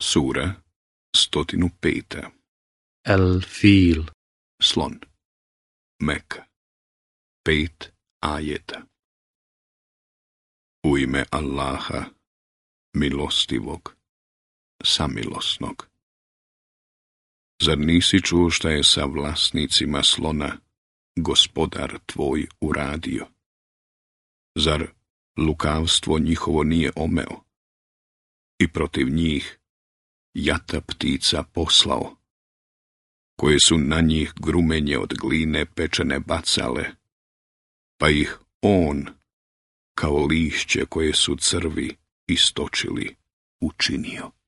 Sura 105. El-Fil. Slon. Meka. 5 ajeta. U ime Allaha, milostivog, samilosnog. Zar nisi čuo šta je sa vlasnicima slona gospodar tvoj uradio? Zar lukavstvo njihovo nije omeo i protiv njih jata ptica poslao, koje su na njih grumenje od gline pečene bacale, pa ih on, kao lišće koje su crvi istočili, učinio.